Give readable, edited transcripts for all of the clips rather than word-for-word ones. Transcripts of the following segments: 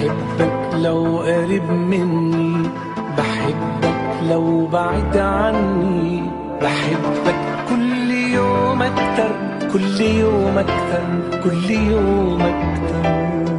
بحبك لو قريب مني، بحبك لو بعيد عني، بحبك كل يوم أكتر، كل يوم أكتر، كل يوم أكتر.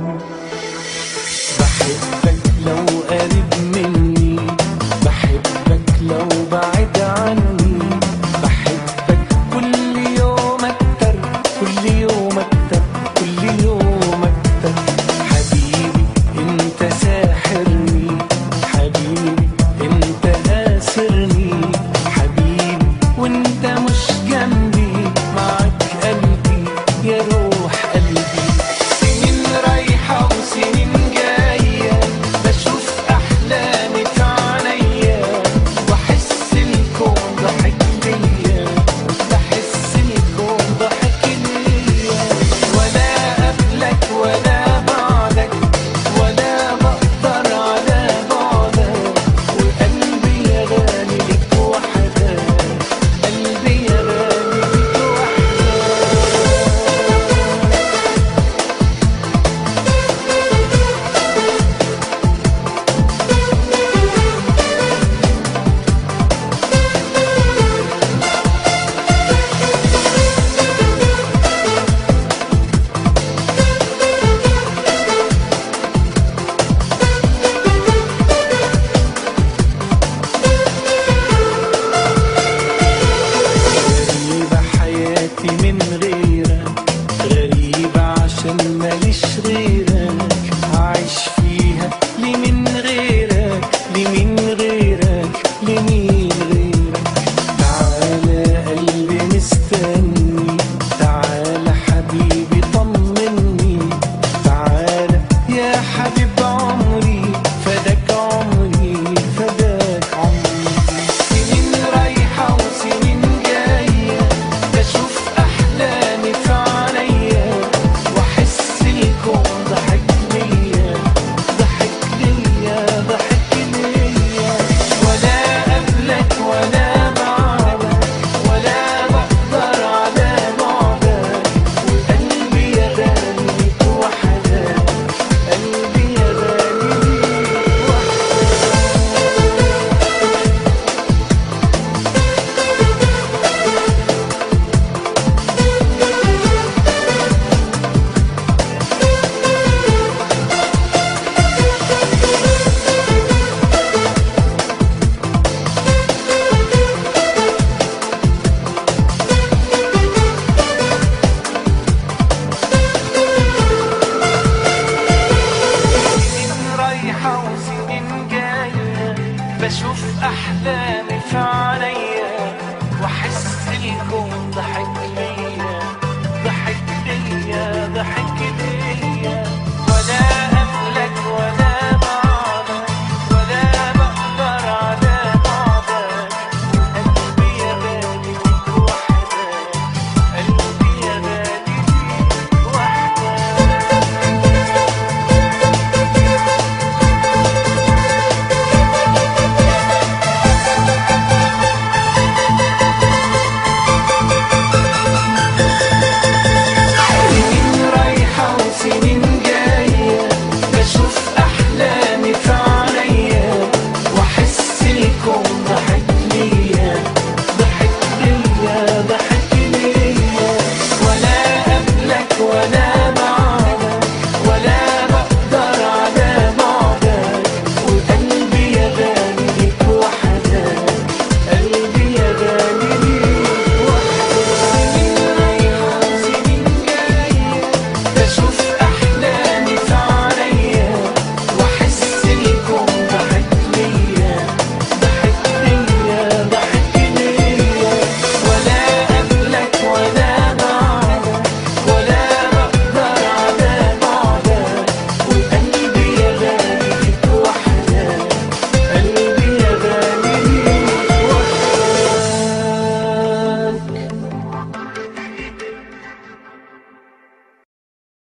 بحبك لو قريب مني، بحبك لو بعيد عني، بحبك كل يوم أكتر، كل يوم أكتر، كل يوم أكتر. حبيبي انت ساحرني، حبيبي انت آسرني، حبيبي وانت مش جنبي، معاك قلبي يا روح قلبي. سنين رايحة وسنين جاية، بشوف أحلامي في عينيا، واحس الكون ضحك ليا، بحس الكون ضحك ليا. ولا قبلك ولا بعدك، ولا بقدر على بعدك، وقلبي يا غالي ليك وحدك، قلبي يا غالي ليك وحدك. غريبة حياتي من غيرك، غريبة عشان ماليش غيرك، هعيش فيها ليه من غيرك، ليه من غيرك، ليه من غيرك. تعالى قلبي مستني، تعالى حبيبي طمني، تعالى يا حبيب عمري، فداك عمري، فداك عمري. سنين رايحة وسنين جاية، بشوف أحلامي في عينيا، واحس الكون ضحك ليا، ضحك ليا، ضحك ليا. ولا قبلك ولا بعدك، ولا بقدر على بعدك، وقلبي يا غالي ليك وحدك، قلبي يا غالي ليك سنين رايحة وسنين جاية، بشوف أحلامي